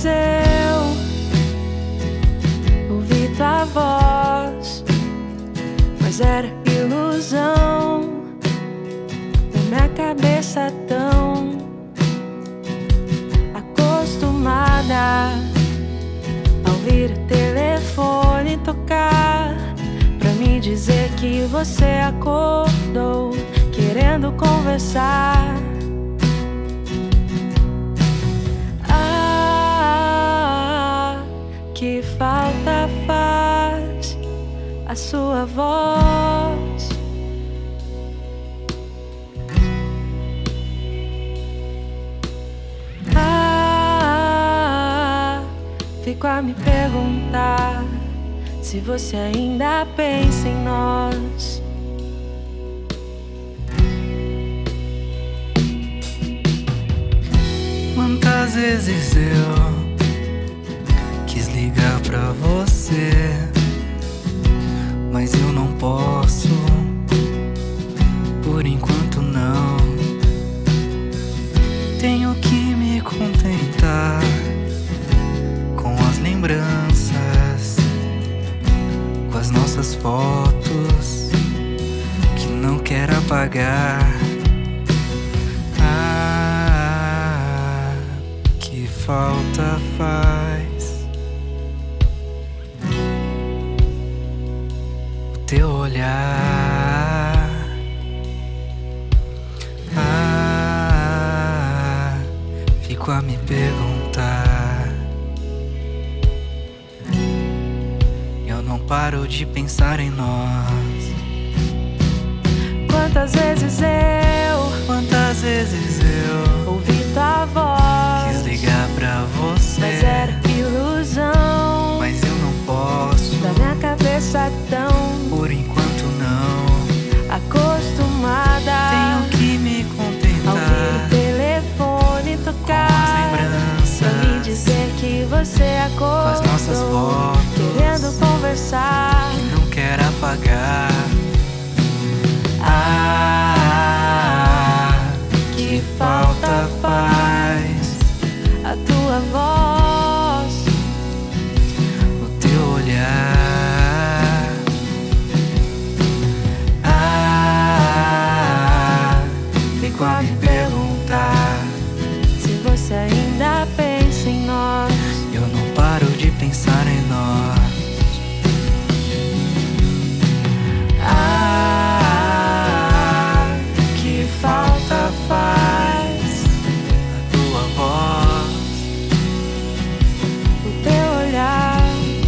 eu ouvi tua voz, mas era ilusão na minha cabeça tão acostumada a ouvir o telefone tocar pra me dizer que você acordou querendo conversar. Que falta faz a sua voz. Fico a me perguntar se você ainda pensa em nós. Quantas vezes eu quis ligar pra você, mas eu não posso, por enquanto não. Tenho que me contentar com as lembranças, com as nossas fotos que não quero apagar. Que falta faz o teu olhar. Fico a me perguntar. Eu não paro de pensar em nós. Quantas vezes eu ouvi tua voz, quis ligar pra você, mas era ilusão. Mas eu não posso, da minha cabeça tão por enquanto não. Acostumada, tenho que me contentar ao ouvir o telefone tocar, com as lembranças, pra me dizer que você acordou, com as nossas fotos, querendo conversar, que não quer apagar. Que falta faz a tua voz, o teu olhar. Fico a me perguntar se você ainda pensa em nós. Eu não paro de pensar em nós. Que falta faz a tua voz, o teu olhar.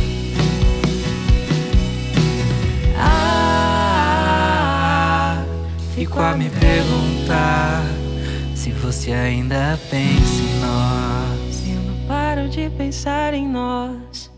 Fico a me perguntar se você ainda pensa em nós. Eu não paro de pensar em nós.